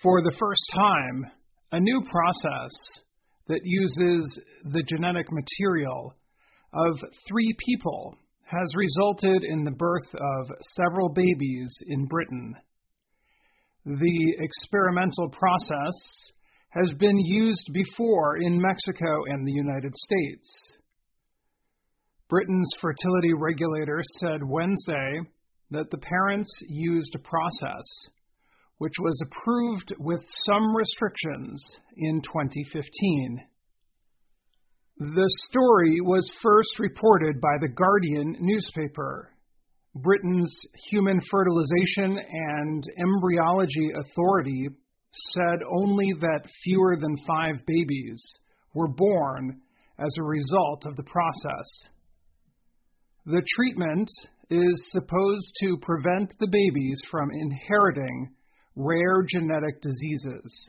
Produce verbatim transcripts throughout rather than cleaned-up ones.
For the first time, a new process that uses the genetic material of three people has resulted in the birth of several babies in Britain. The experimental process has been used before in Mexico and the United States. Britain's fertility regulator said Wednesday that the parents used a process which was approved with some restrictions in twenty fifteen. The story was first reported by The Guardian newspaper. Britain's Human Fertilization and Embryology Authority said only that fewer than five babies were born as a result of the process. The treatment is supposed to prevent the babies from inheriting rare genetic diseases.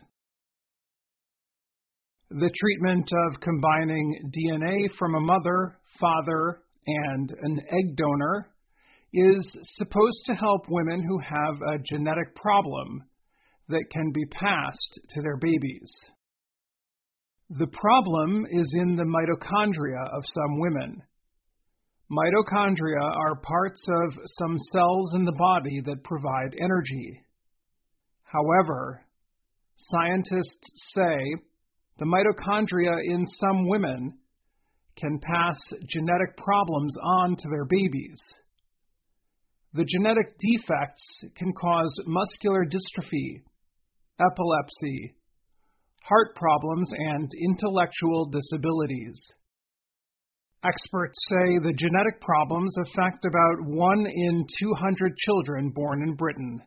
The treatment of combining D N A from a mother, father, and an egg donor is supposed to help women who have a genetic problem that can be passed to their babies. The problem is in the mitochondria of some women. Mitochondria are parts of some cells in the body that provide energy. However, scientists say the mitochondria in some women can pass genetic problems on to their babies. The genetic defects can cause muscular dystrophy, epilepsy, heart problems, and intellectual disabilities. Experts say the genetic problems affect about one in two hundred children born in Britain.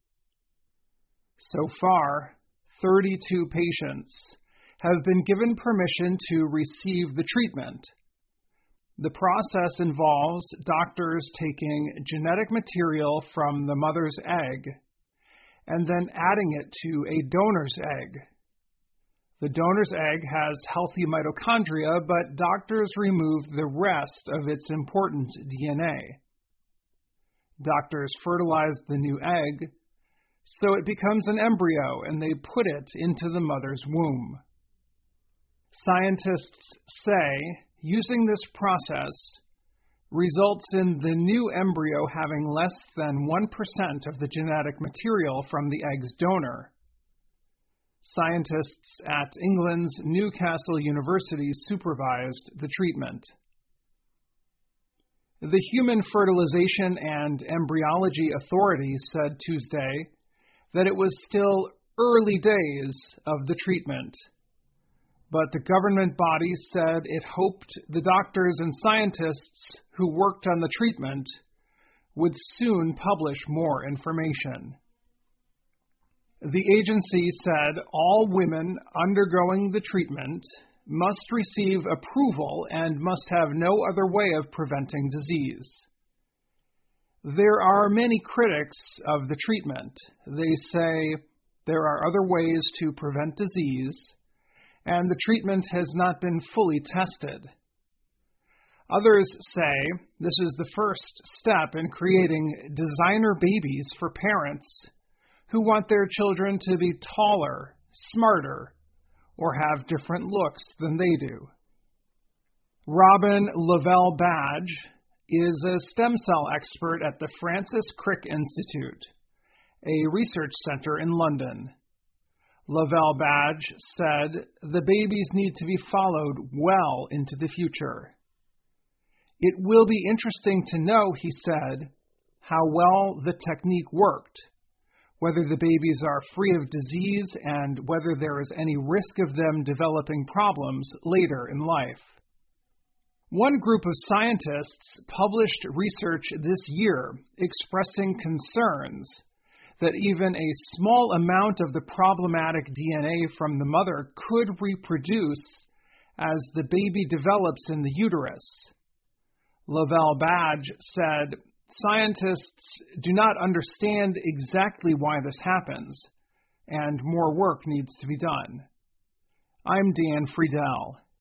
So far, thirty-two patients have been given permission to receive the treatment. The process involves doctors taking genetic material from the mother's egg and then adding it to a donor's egg. The donor's egg has healthy mitochondria, but doctors remove the rest of its important D N A. Doctors fertilize the new egg, so it becomes an embryo, and they put it into the mother's womb. Scientists say using this process results in the new embryo having less than one percent of the genetic material from the egg's donor. Scientists at England's Newcastle University supervised the treatment. The Human Fertilization and Embryology Authority said Tuesday that it was still early days of the treatment, but the government body said it hoped the doctors and scientists who worked on the treatment would soon publish more information. The agency said all women undergoing the treatment must receive approval and must have no other way of preventing disease. There are many critics of the treatment. They say there are other ways to prevent disease, and the treatment has not been fully tested. Others say this is the first step in creating designer babies for parents who want their children to be taller, smarter, or have different looks than they do. Robin Lavelle-Badge is a stem cell expert at the Francis Crick Institute, a research center in London. Lavelle-Badge said the babies need to be followed well into the future. It will be interesting to know, he said, how well the technique worked, whether the babies are free of disease and whether there is any risk of them developing problems later in life. One group of scientists published research this year expressing concerns that even a small amount of the problematic D N A from the mother could reproduce as the baby develops in the uterus. Lavelle-Badge said, "Scientists do not understand exactly why this happens, and more work needs to be done." I'm Dan Friedel.